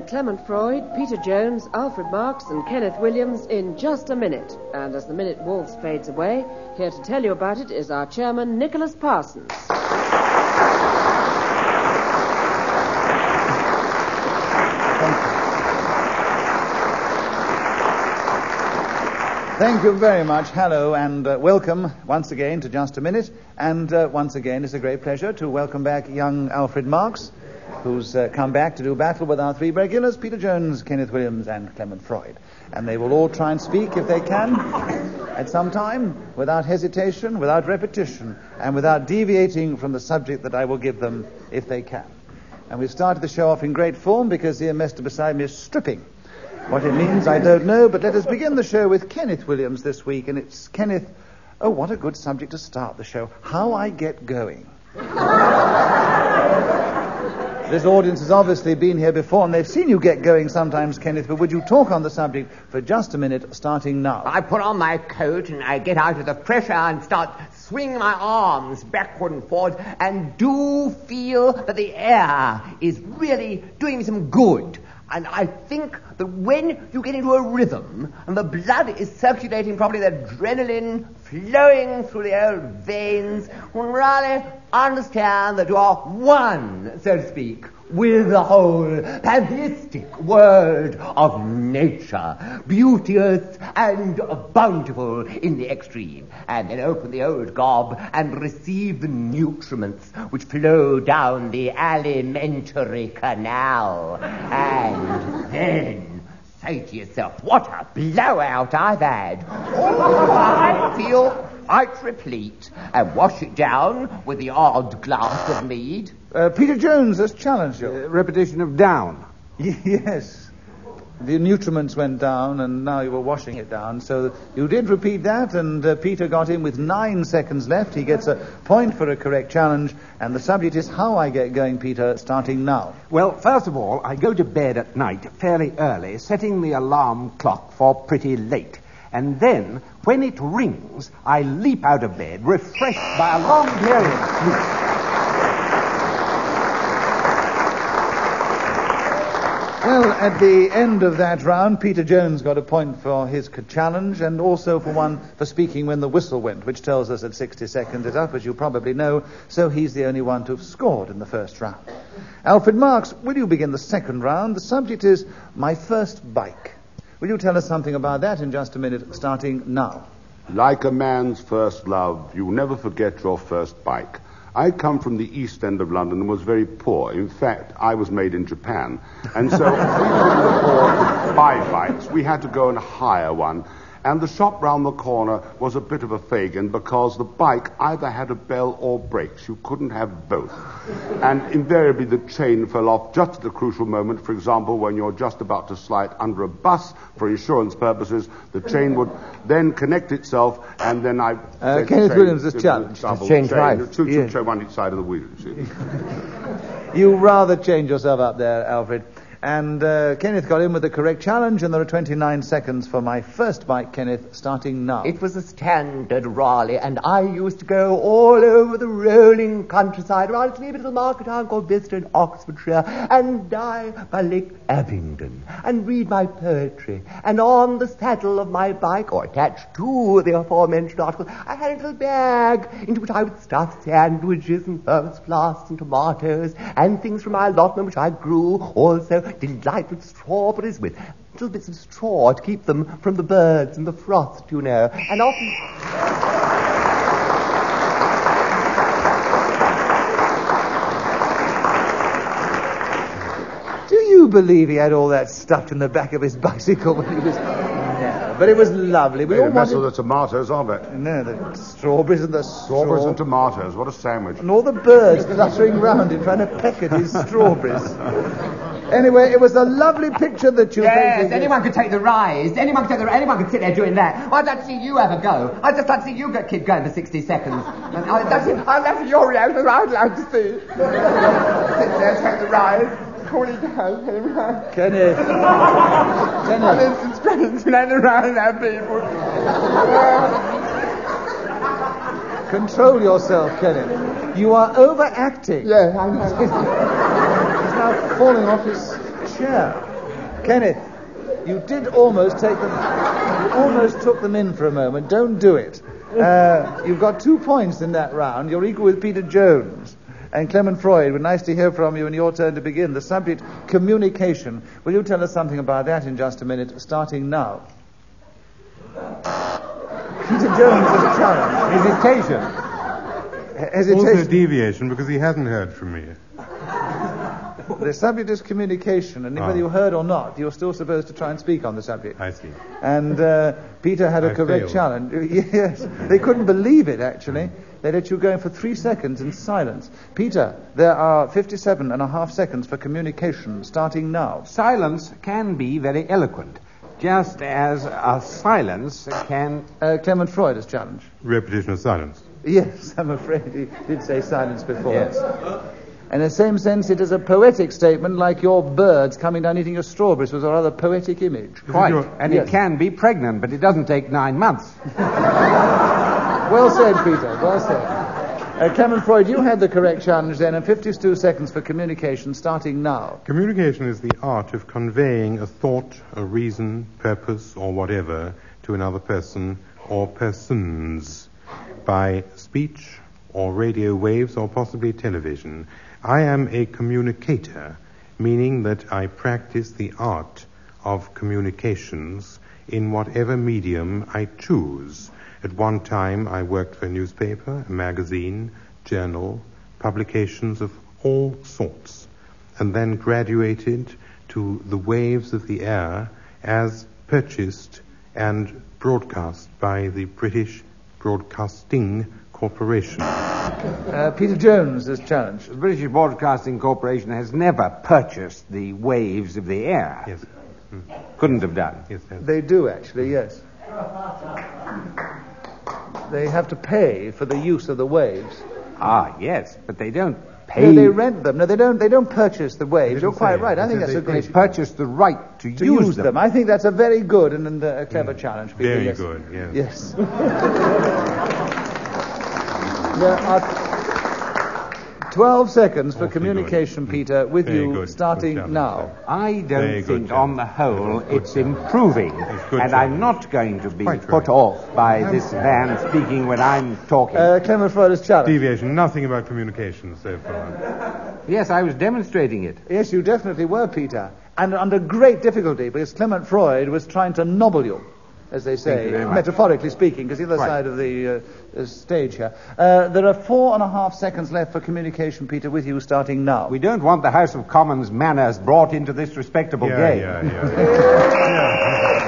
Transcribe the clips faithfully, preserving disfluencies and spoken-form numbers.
and Clement Freud, Peter Jones, Alfred Marks, and Kenneth Williams in just a minute. And as the minute waltz fades away, here to tell you about it is our chairman, Nicholas Parsons. Thank you very much. Hello and uh, welcome once again to Just a Minute. And uh, once again, it's a great pleasure to welcome back young Alfred Marks, who's uh, come back to do battle with our three regulars, Peter Jones, Kenneth Williams, and Clement Freud. And they will all try and speak, if they can, at some time, without hesitation, without repetition, and without deviating from the subject that I will give them, if they can. And we've started the show off in great form because the Mister beside me is stripping. What it means, I don't know, but let us begin the show with Kenneth Williams this week, and it's Kenneth... Oh, what a good subject to start the show. How I Get Going. This audience has obviously been here before, and they've seen you get going sometimes, Kenneth, but would you talk on the subject for just a minute, starting now? I put on my coat, and I get out of the fresh air and start swinging my arms backward and forward, and do feel that the air is really doing me some good. And I think that when you get into a rhythm and the blood is circulating properly, the adrenaline flowing through the old veins, you really understand that you are one, so to speak, with the whole pantheistic world of nature, beauteous and bountiful in the extreme, and then open the old gob and receive the nutriments which flow down the alimentary canal, and then say to yourself, what a blowout I've had. Oh, I feel quite replete, and wash it down with the odd glass of mead. Uh, Peter Jones has challenged you. Uh, repetition of down. Yes. The nutriments went down, and now you were washing it down. So you did repeat that, and uh, Peter got in with nine seconds left. He gets a point for a correct challenge, and the subject is How I Get Going, Peter, starting now. Well, first of all, I go to bed at night fairly early, setting the alarm clock for pretty late. And then, when it rings, I leap out of bed, refreshed by a long period of sleep. Well, at the end of that round, Peter Jones got a point for his challenge and also for one for speaking when the whistle went, which tells us that sixty seconds is up, as you probably know, so he's the only one to have scored in the first round. Alfred Marks, will you begin the second round? The subject is My First Bike. Will you tell us something about that in just a minute, starting now? Like a man's first love, you never forget your first bike. I come from the East End of London and was very poor. In fact, I was made in Japan. And so we couldn't afford to buy bikes. We had to go and hire one. And the shop round the corner was a bit of a Fagin because the bike either had a bell or brakes. You couldn't have both. And invariably the chain fell off just at the crucial moment. For example, when you're just about to slide under a bus for insurance purposes, the chain would then connect itself, and then I... Uh, Kenneth Williams has challenged. Change life. Two, yeah. two, two on each side of the wheel, you see. You rather change yourself up there, Alfred. And uh, Kenneth got in with the correct challenge, and there are twenty-nine seconds for My First Bike, Kenneth, starting now. It was a standard Raleigh, and I used to go all over the rolling countryside around a sleepy little market town called Bicester in Oxfordshire, and die by Lake Abingdon, and read my poetry. And on the saddle of my bike, or attached to the aforementioned article, I had a little bag into which I would stuff sandwiches and first flasks and tomatoes and things from my allotment which I grew, also delightful strawberries with little bits of straw to keep them from the birds and the frost, you know. And often... Do you believe he had all that stuffed in the back of his bicycle when he was... No, but it was lovely. We Made all a mess wanted... of the tomatoes of it. No, the strawberries and the Strawberries straw... and tomatoes. What a sandwich. And all the birds fluttering round him trying to peck at his strawberries. Anyway, it was a lovely picture that you Yes, painted. anyone could take the rise. Anyone could take the Anyone could sit there doing that. I'd like to see you have a go. I'd just like to see you get keep going for sixty seconds. And I'd like to, I'd like to see your reaction. I'd like to see. Sit there, take the rise. Call it down, Kenneth. Kenneth. And then spinning, spinning around that people. Control yourself, Kenneth. You are overacting. Yeah, I know. He's now falling off his chair. Kenneth, you did almost take them... You almost took them in for a moment. Don't do it. Uh, you've got two points in that round. You're equal with Peter Jones. And Clement Freud, we're nice to hear from you, and your turn to begin. The subject, communication. Will you tell us something about that in just a minute, starting now? Peter Jones is a challenge. Hesitation. Hesitation. Also deviation, because he hasn't heard from me. The subject is communication, and Ah. whether you heard or not, you're still supposed to try and speak on the subject. I see. And uh, Peter had a I correct failed. challenge. Yes, they couldn't believe it, actually. They let you go in for three seconds in silence. Peter, there are fifty-seven and a half seconds for communication, starting now. Silence can be very eloquent, just as a silence can... Uh, Clement Freud has challenged. Repetition of silence. Yes, I'm afraid he did say silence before. Yes. In the same sense, it is a poetic statement, like your birds coming down eating your strawberries was a rather poetic image. Quite. your- And Yes. it can be pregnant, but it doesn't take nine months. Well said, Peter. Well said. Uh, Clement Freud, you had the correct challenge then, and fifty-two seconds for communication, starting now. Communication is the art of conveying a thought, a reason, purpose, or whatever to another person or persons by speech or radio waves or possibly television. I am a communicator, meaning that I practice the art of communications in whatever medium I choose. At one time, I worked for a newspaper, a magazine, journal, publications of all sorts, and then graduated to the waves of the air as purchased and broadcast by the British Broadcasting Corporation. Uh, Peter Jones is challenged. The British Broadcasting Corporation has never purchased the waves of the air. Yes, Couldn't have done. yes, yes. They do, actually, yes. They have to pay for the use of the waves. Ah, yes, but they don't pay. No, they rent them. No, they don't. They don't purchase the waves. didn't You're quite say. right. I They think said that's a they They great purchase the right to, to use, use them. I think that's a very good and, and uh, a clever challenge. Peter. Very Yes. good, yes. Yes. There are twelve seconds for Awfully communication, good. Peter, with Very you good. starting Good challenge, now. I don't Very good think, challenge. on the whole, Good it's challenge. improving. It's good And I'm challenge. not going to be Quite put right. off by this man speaking when I'm talking. Uh, Clement Freud is challenged. Deviation, nothing about communication so far. Yes, I was demonstrating it. Yes, you definitely were, Peter. And under great difficulty, because Clement Freud was trying to nobble you, as they Thank say, you very much. metaphorically speaking, because the other Right. side of the uh, uh, stage here. Uh, there are four and a half seconds left for communication, Peter, with you starting now. We don't want the House of Commons manners brought into this respectable Yeah, game. yeah, yeah.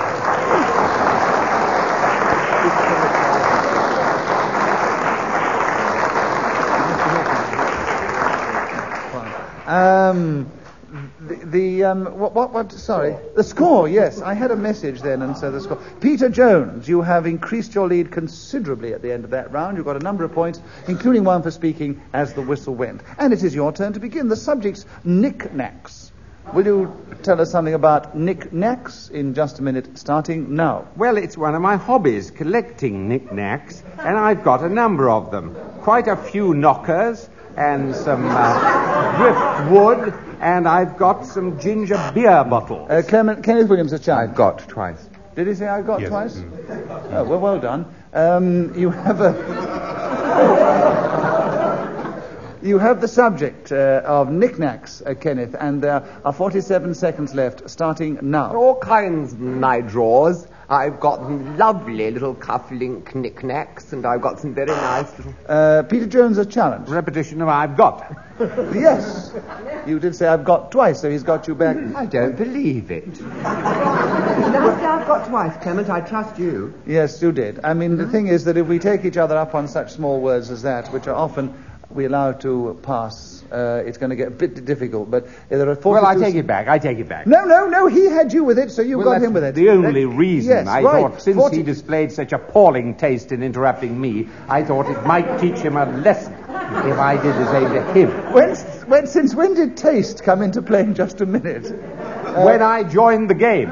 Um, the, the um, what, what, what, sorry, the score, yes. I had a message then, and so the score. Peter Jones, you have increased your lead considerably at the end of that round. You've got a number of points, including one for speaking as the whistle went. And it is your turn to begin. The subject's knick-knacks. Will you tell us something about knick-knacks in just a minute, starting now? Well, it's one of my hobbies, collecting knickknacks, and I've got a number of them. Quite a few knockers and some uh, driftwood, and I've got some ginger beer bottles. Uh, Clement, Kenneth Williams has challenged. I've got twice. Did he say I got Yes. twice? Oh, well, well done. Um, you have a... You have the subject uh, of knickknacks, uh, Kenneth, and there are forty-seven seconds left, starting now. All kinds in my drawers. I've got some lovely little cuff-link knickknacks, and I've got some very nice little... Uh, Peter Jones has challenged. Repetition of I've got. Yes. You did say I've got twice, so he's got you back. I don't believe it. Now, say I've got twice, Clement. I trust you. Yes, you did. I mean, the thing is that if we take each other up on such small words as that, which are often we allow to pass, uh, it's going to get a bit difficult. But there are forty-two... Well, I take it back. I take it back. No, no, no, he had you with it, so you Well, got that's him with it. the only That- reason. Yes, I right. thought, since forty he displayed such appalling taste in interrupting me, I thought it might teach him a lesson if I did the same to him. When, when, since when did taste come into play in just a minute? Uh, When I joined the game.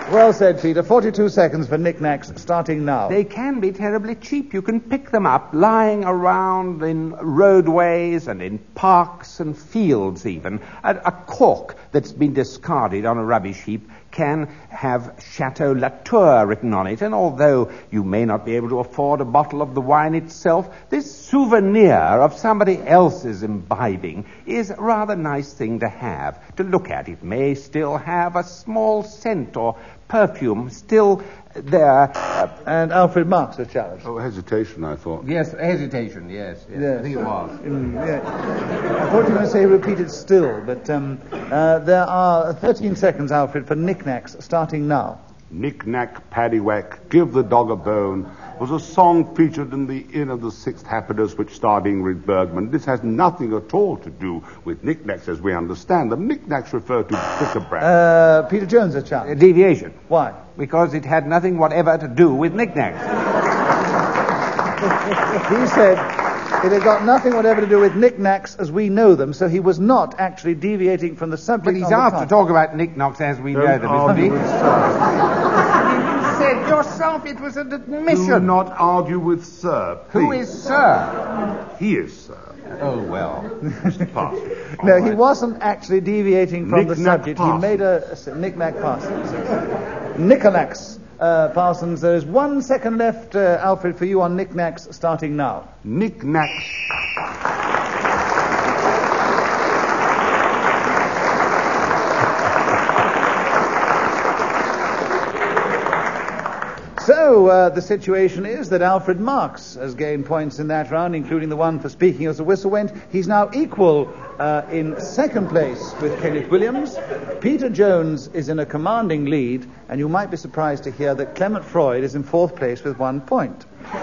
Well said, Peter. forty-two seconds for knickknacks, starting now. They can be terribly cheap. You can pick them up lying around in roadways and in parks and fields even. A, a cork that's been discarded on a rubbish heap can have Chateau Latour written on it, and although you may not be able to afford a bottle of the wine itself, this souvenir of somebody else's imbibing is a rather nice thing to have, to look at. It may still have a small scent or perfume still there. Uh, and Alfred Marks has challenged. Oh, hesitation, I thought. Yes, hesitation, yes. yes. Yes. I think it was. Mm, yeah. I thought you were going to say repeated still, but um, uh, there are thirteen seconds, Alfred, for knickknacks, starting now. Knick-knack, paddywhack, give the dog a bone was a song featured in the Inn of the Sixth Happiness, which starred Ingrid Bergman. This has nothing at all to do with knickknacks as we understand them. Knickknacks refer to bric-a-brac. Uh, Peter Jones has challenged. A deviation. Why? Because it had nothing whatever to do with knickknacks. He said it had got nothing whatever to do with knickknacks as we know them, so he was not actually deviating from the subject. But he's on the asked time. to talk about knickknacks as we Don't know them, isn't he? argue with Sir. You said yourself it was an admission. Do not argue with Sir, please. Who is Sir? He is Sir. Oh, well. Pass. No, All he right. wasn't actually deviating from the Knick-knack subject. He Parsons. made a, a knick-knack Parsons. Knickknacks uh, Parsons. There is one second left, uh, Alfred, for you on knickknacks, starting now. Knick-knack. So, uh, the situation is that Alfred Marks has gained points in that round, including the one for speaking as the whistle went. He's now equal uh, in second place with Kenneth Williams. Peter Jones is in a commanding lead, and you might be surprised to hear that Clement Freud is in fourth place with one point.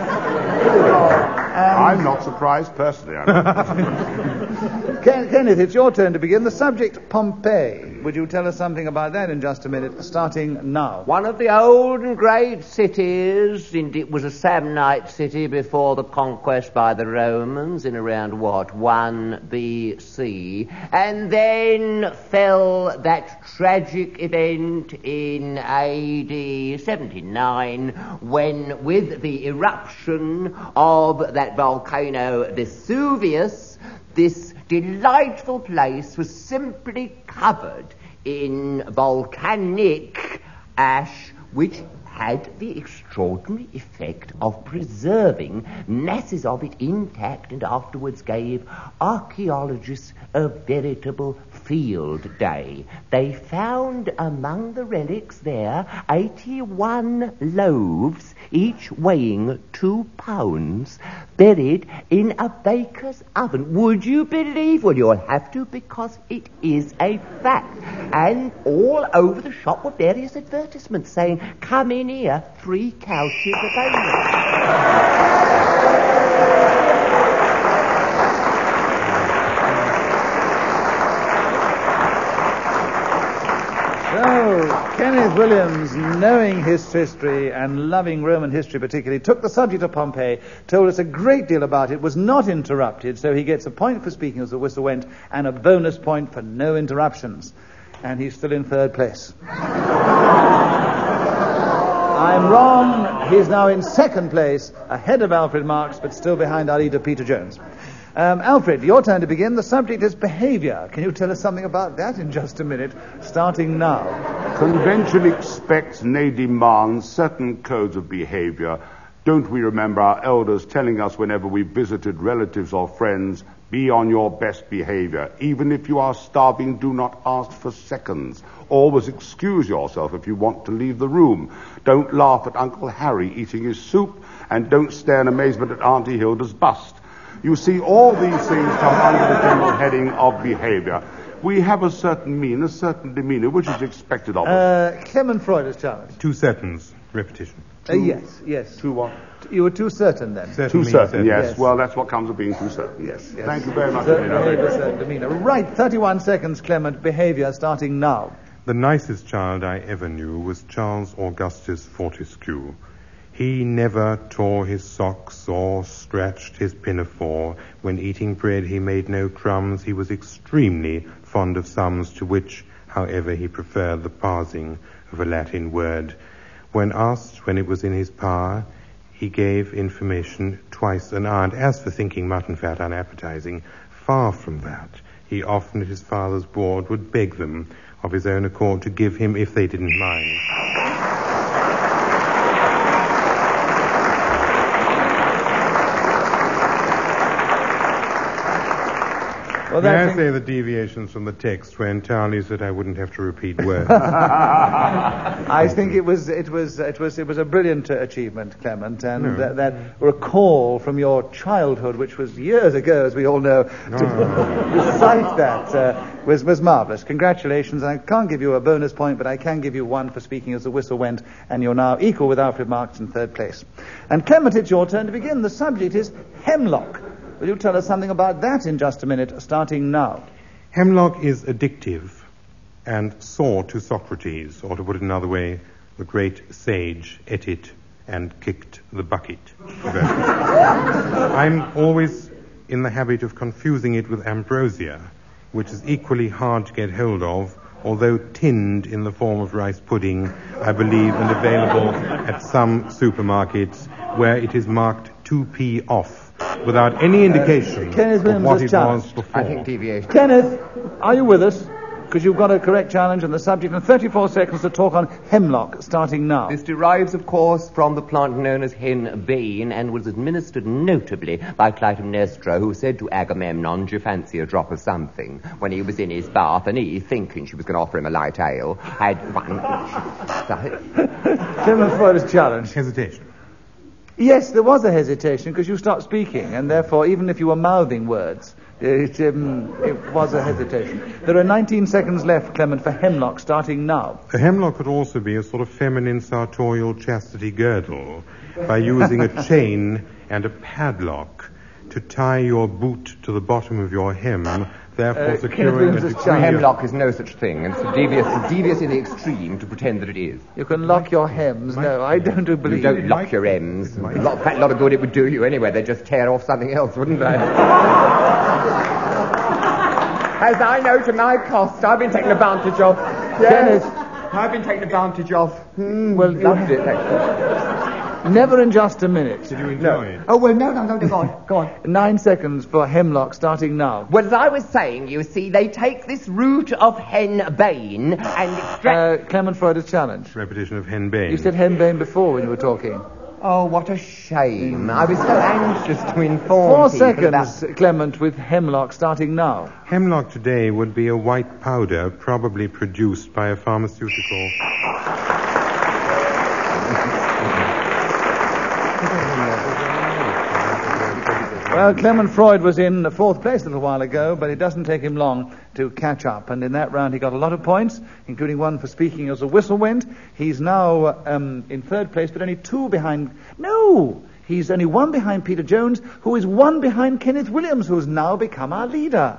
I'm not surprised personally. I'm not. Ken- Kenneth, it's your turn to begin. The subject, Pompeii. Would you tell us something about that in just a minute, starting now? One of the old and great cities, indeed, it was a Samnite city before the conquest by the Romans in around, what, one B C. And then fell that tragic event in A D seventy-nine when, with the eruption of that volcano Vesuvius, this delightful place was simply covered in volcanic ash, which had the extraordinary effect of preserving masses of it intact, and afterwards gave archaeologists a veritable field day. They found among the relics there eighty-one loaves, each weighing two pounds, buried in a baker's oven. Would you believe? Well, you'll have to, because it is a fact. And all over the shop were various advertisements saying, come in here, three couches available. So, Kenneth Williams, knowing his history and loving Roman history particularly, took the subject of Pompeii, told us a great deal about it, was not interrupted, so he gets a point for speaking as the whistle went, and a bonus point for no interruptions. And he's still in third place. I'm wrong. He's now in second place, ahead of Alfred Marks, but still behind our leader, Peter Jones. Um, Alfred, your turn to begin. The subject is behavior. Can you tell us something about that in just a minute, starting now? Convention expects, nay demands, certain codes of behavior. Don't we remember our elders telling us whenever we visited relatives or friends, be on your best behavior. Even if you are starving, do not ask for seconds. Always excuse yourself if you want to leave the room. Don't laugh at Uncle Harry eating his soup, and don't stare in amazement at Auntie Hilda's bust. You see, all these things come under the general heading of behavior. We have a certain mean, a certain demeanor, which is expected of us. Uh, Clement Freud is challenged. Two seconds. Repetition. Uh, yes, yes. Too what? You were too certain then. Certain Too means certain, yes. Yes. Well, that's what comes of being too certain. Yes, yes. Thank you very much. Certain indeed. behavior, certain demeanor. Right, thirty-one seconds, Clement. Behavior, starting now. The nicest child I ever knew was Charles Augustus Fortescue. He never tore his socks or scratched his pinafore. When eating bread he made no crumbs. He was extremely fond of sums, to which, however, he preferred the parsing. of a Latin word. When asked when it was in his power, he gave information twice an hour. And as for thinking mutton fat unappetizing, far from that. He often at his father's board would beg them of his own accord to give him if they didn't mind. Well, May I that's say the deviations from the text were entirely so that I wouldn't have to repeat words. I think it was it was it was it was a brilliant uh, achievement, Clement, and No. that, that recall from your childhood, which was years ago, as we all know, to recite that uh, was was marvelous. Congratulations! I can't give you a bonus point, but I can give you one for speaking as the whistle went, and you're now equal with Alfred Marks in third place. And Clement, it's your turn to begin. The subject is hemlock. Will you tell us something about that in just a minute, starting now? Hemlock is addictive and sore to Socrates, or to put it another way, the great sage ate it and kicked the bucket. I'm always in the habit of confusing it with ambrosia, which is equally hard to get hold of, although tinned in the form of rice pudding, I believe, and available at some supermarkets where it is marked two p off, without any indication Uh, Kenneth of Williams what has it was challenged. before. I think deviation. Kenneth, are you with us? Because you've got a correct challenge and the subject, and thirty-four seconds to talk on hemlock, starting now. This derives, of course, from the plant known as henbane and was administered notably by Clytemnestra, who said to Agamemnon, "Do you fancy a drop of something?" when he was in his bath, and he, thinking she was going to offer him a light ale, had one. Clement Freud is challenged. Hesitation. Yes, there was a hesitation because you stopped speaking, and therefore, even if you were mouthing words, it, um, it was a hesitation. There are nineteen seconds left, Clement, for hemlock, starting now. A hemlock could also be a sort of feminine sartorial chastity girdle by using a chain and a padlock to tie your boot to the bottom of your hem, therefore Uh, securing Kenneth a Williams is degree of... Hemlock is no such thing, and it's devious, devious in the extreme to pretend that it is. You can lock your hems. No, I don't do You believe don't it. lock your M's. A lot, a lot of good it would do you anyway. They'd just tear off something else, wouldn't they? As I know to my cost, I've been taken advantage of. Kenneth. I've been taken advantage of. Hmm, Well, you loved it, actually. Never in just a minute. Did you enjoy it? Oh, well, no, no, no, no, go on, go on. Nine seconds for hemlock, starting now. Well, as I was saying, you see, they take this root of henbane and extract... Uh, Clement Freud is challenged. Repetition of henbane. You said henbane before when you were talking. Oh, what a shame. I was so anxious to inform Four people seconds, about... Clement, with hemlock, starting now. Hemlock today would be a white powder probably produced by a pharmaceutical... Well, Clement Freud was in fourth place a little while ago, but it doesn't take him long to catch up. And in that round, he got a lot of points, including one for speaking as a whistle went. He's now um, in third place, but only two behind... No! He's only one behind Peter Jones, who is one behind Kenneth Williams, who's now become our leader.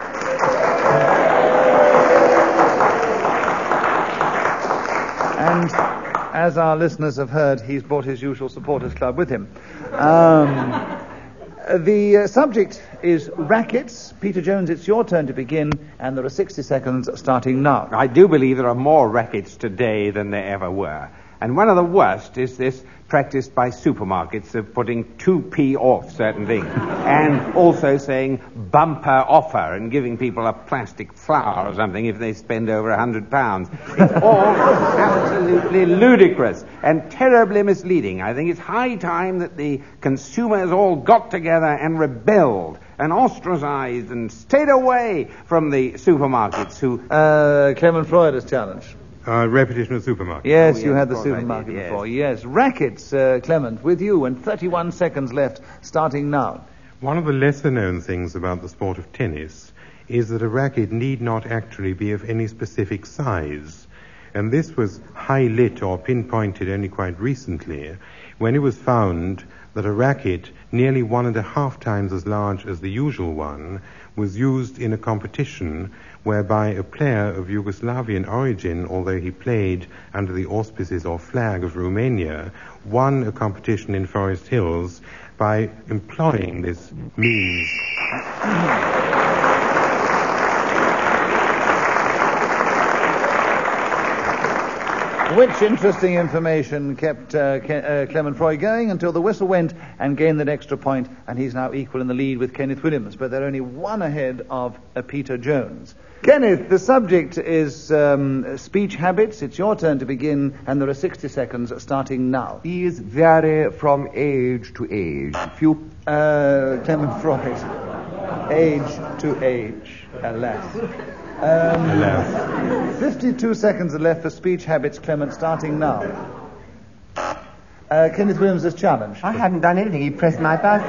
And as our listeners have heard, he's brought his usual supporters club with him. Um... The uh, subject is rackets. Peter Jones, it's your turn to begin, and there are sixty seconds starting now. I do believe there are more rackets today than there ever were. And one of the worst is this practiced by supermarkets of putting two p off certain things. And also saying bumper offer and giving people a plastic flower or something if they spend over a hundred pounds. It's all absolutely ludicrous and terribly misleading. I think it's high time that the consumers all got together and rebelled and ostracized and stayed away from the supermarkets who... Uh, Clement Freud is challenged. Uh, repetition of supermarket. Yes, Oh, yes, you had of the course I supermarket did, yes. before. Yes, rackets, uh, Clement, with you, and thirty-one seconds left, starting now. One of the lesser-known things about the sport of tennis is that a racket need not actually be of any specific size. And this was high-lit or pinpointed only quite recently when it was found that a racket nearly one and a half times as large as the usual one was used in a competition whereby a player of Yugoslavian origin, although he played under the auspices or flag of Romania, won a competition in Forest Hills by employing this means. Which interesting information kept uh, Ke- uh, Clement Freud going until the whistle went and gained that extra point, and he's now equal in the lead with Kenneth Williams, but they're only one ahead of uh, Peter Jones. Kenneth, the subject is um, speech habits. It's your turn to begin, and there are sixty seconds starting now. These vary from age to age. Few... Uh, Clement Freud. Age to age, alas. Um, Alas. fifty-two seconds are left for speech habits, Clement, starting now. Uh, Kenneth Williams is challenged. I hadn't done anything. He pressed my button.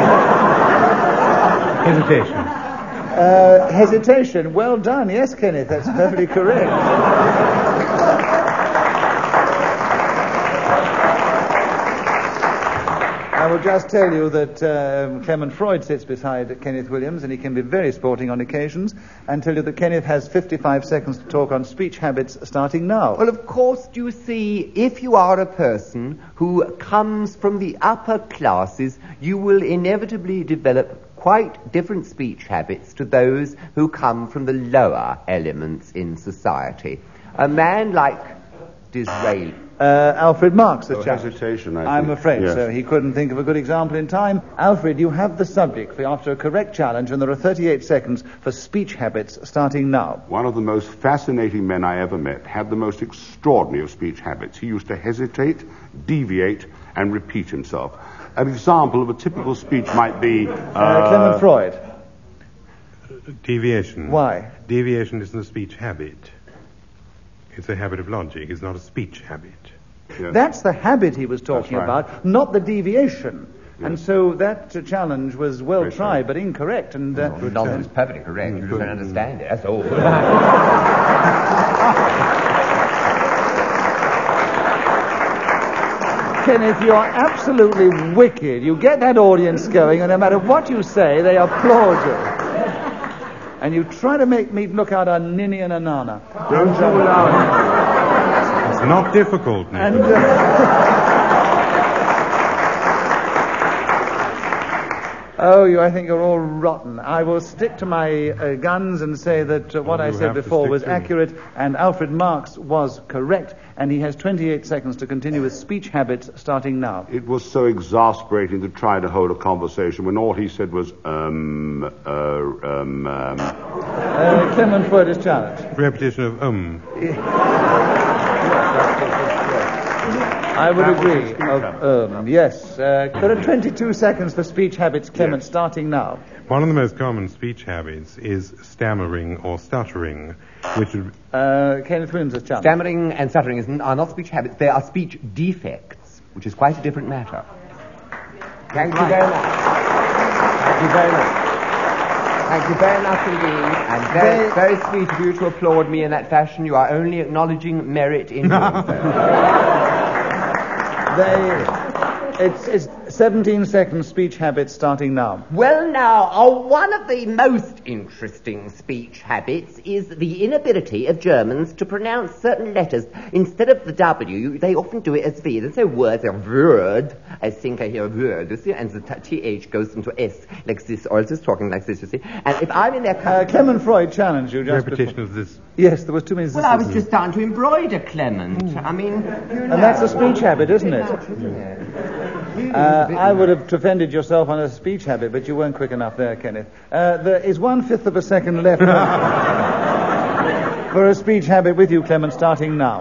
Hesitation. Uh, hesitation. Well done. Yes, Kenneth, that's perfectly correct. I will just tell you that um, Clement Freud sits beside Kenneth Williams, and he can be very sporting on occasions, and tell you that Kenneth has fifty-five seconds to talk on speech habits starting now. Well, of course, you see, if you are a person who comes from the upper classes, you will inevitably develop quite different speech habits to those who come from the lower elements in society. A man like Disraeli. Uh, Alfred Marks, the Oh, challenge. hesitation, I I'm think. afraid Yes. so. He couldn't think of a good example in time. Alfred, you have the subject for after a correct challenge, and there are thirty-eight seconds for speech habits starting now. One of the most fascinating men I ever met had the most extraordinary of speech habits. He used to hesitate, deviate, and repeat himself. An example of a typical speech might be... Uh, Uh, Clement Freud. Deviation. Why? Deviation isn't a speech habit. It's a habit of logic. It's not a speech habit. Yes. That's the habit he was talking That's right. about, not the deviation. Yes. And so that uh, challenge was well Very tried, so. but incorrect. And uh, Good nonsense, perfectly correct. You just don't understand it. That's all. Kenneth, you are absolutely wicked. You get that audience going, and no matter what you say, they applaud you. And you try to make me look out on Ninny and Anana. Don't you allow It's not difficult, Nick. And, uh, oh, you, I think you're all rotten. I will stick to my uh, guns and say that uh, what Well, I you said have to before stick was to it. accurate, and Alfred Marks was correct, and he has twenty-eight seconds to continue with speech habits starting now. It was so exasperating to try to hold a conversation when all he said was, um, uh, um, um. Uh, Clement Freud is challenged. Repetition of um. I would That was agree. his speech Of, habit. um, yes. Uh, there are twenty-two seconds for speech habits, Clement, Yes. starting now. One of the most common speech habits is stammering or stuttering, which would Uh, Kenneth Williams is challenged. Stammering and stuttering is, are not speech habits. They are speech defects, which is quite a different matter. Thank you very much. Thank you very much. Thank you very much indeed. And very, very sweet of you to applaud me in that fashion. You are only acknowledging merit in doing so. They, it's, it's seventeen seconds speech habits starting now. Well, now, uh, one of the most interesting speech habits is the inability of Germans to pronounce certain letters. Instead of the W, they often do it as V. They say words are word. I think I hear word, you see, and the t- TH goes into S, like this, or just talking like this, you see. And if I'm in their Uh, country... Clement Freud challenged you just repetition before. of this. Yes, there was two minutes. Well, I was just starting to embroider, Clement. I mean, you know. And that's a speech habit, isn't it? Uh, I would have defended yourself on a speech habit, but you weren't quick enough there, Kenneth. Uh, there is one-fifth of a second left for a speech habit with you, Clement, starting now.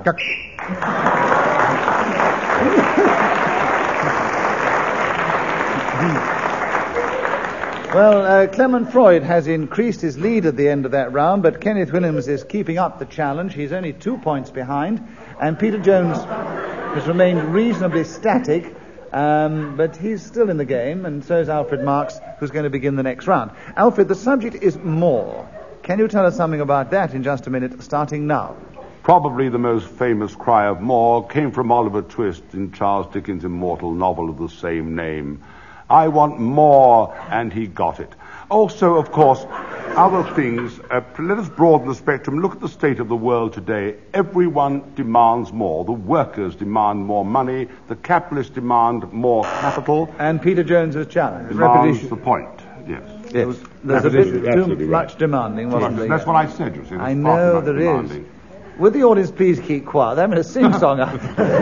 Well, uh, Clement Freud has increased his lead at the end of that round, but Kenneth Williams is keeping up the challenge. He's only two points behind, and Peter Jones has remained reasonably static, um, but he's still in the game, and so is Alfred Marks, who's going to begin the next round. Alfred, the subject is more. Can you tell us something about that in just a minute, starting now? Probably the most famous cry of more came from Oliver Twist in Charles Dickens' immortal novel of the same name. I want more, and he got it. Also, of course, other things. Uh, let us broaden the spectrum. Look at the state of the world today. Everyone demands more. The workers demand more money. The capitalists demand more capital. And Peter Jones is challenged. Demands the point. Yes. Yes. There's a bit Absolutely, too absolutely right. much demanding, wasn't there? That's what I said, you see. There's I far too know much there is. demanding. would the audience please keep quiet? I'm in a sing-song up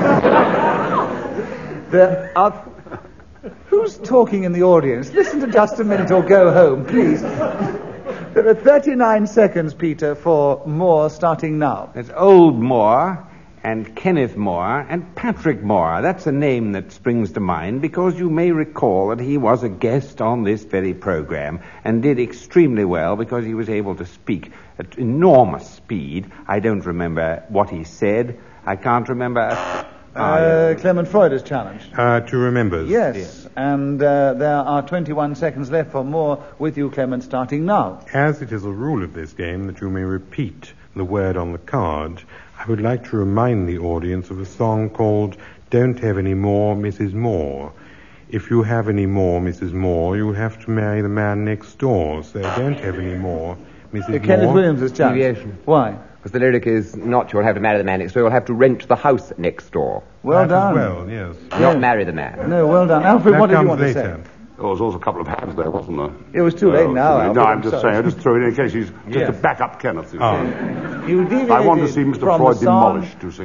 there. Are, who's talking in the audience? Listen to Just a Minute or go home, please. There are thirty-nine seconds, Peter, for Moore starting now. There's Old Moore and Kenneth Moore and Patrick Moore. That's a name that springs to mind because you may recall that he was a guest on this very program and did extremely well because he was able to speak at enormous speed. I don't remember what he said. I can't remember... Uh, Clement Freud is challenged. Uh, to remember. Yes, yes. and uh, there are twenty-one seconds left for Moore with you, Clement, starting now. As it is a rule of this game that you may repeat the word on the card, I would like to remind the audience of a song called Don't Have Any More, Missus Moore. If you have any more, Missus Moore, you'll have to marry the man next door. So don't have any more, Missus Uh, Moore. Kenneth Williams is challenged. Deviation. Why? Because the lyric is not you'll have to marry the man next door, you'll have to rent the house next door. Well That done. as well, yes. Not marry the man. No, well done. Alfred, That what did you comes want later. to say? Oh, there was also a couple of hands there, wasn't there? It was too late Oh, now, too late. Alfred, No, I'm I'm just sorry. saying, I just throw it in case he's just Yes. to back up Kenneth. you see. Oh. You deviated I want to see Mister from Freud the song. demolished, you see.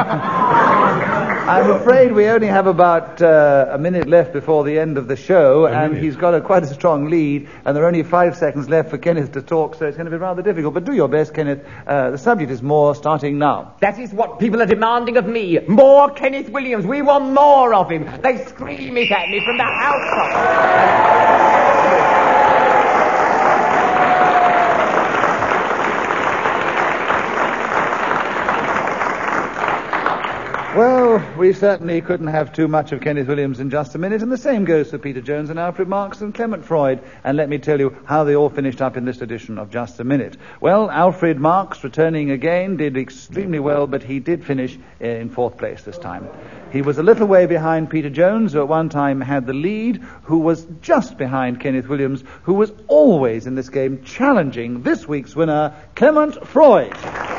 I'm afraid we only have about uh, a minute left before the end of the show, A and minute. he's got a, quite a strong lead, and there are only five seconds left for Kenneth to talk, so it's going to be rather difficult. But do your best, Kenneth. Uh, the subject is Moore, starting now. That is what people are demanding of me. More Kenneth Williams. We want more of him. They scream it at me from the house. Well, we certainly couldn't have too much of Kenneth Williams in Just a Minute, and the same goes for Peter Jones and Alfred Marks and Clement Freud. And let me tell you how they all finished up in this edition of Just a Minute. Well, Alfred Marks, returning again, did extremely well, but he did finish in fourth place this time. He was a little way behind Peter Jones, who at one time had the lead, who was just behind Kenneth Williams, who was always in this game challenging this week's winner, Clement Freud.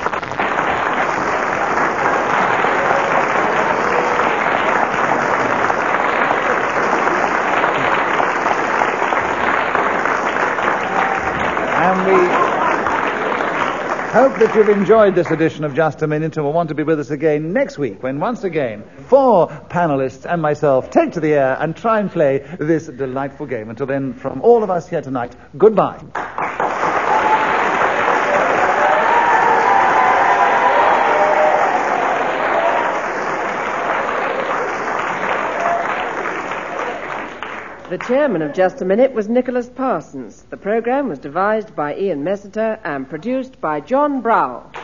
And we hope that you've enjoyed this edition of Just a Minute and will want to be with us again next week when once again four panelists and myself take to the air and try and play this delightful game. Until then, from all of us here tonight, goodbye. The chairman of Just a Minute was Nicholas Parsons. The program was devised by Ian Messiter and produced by John Brow.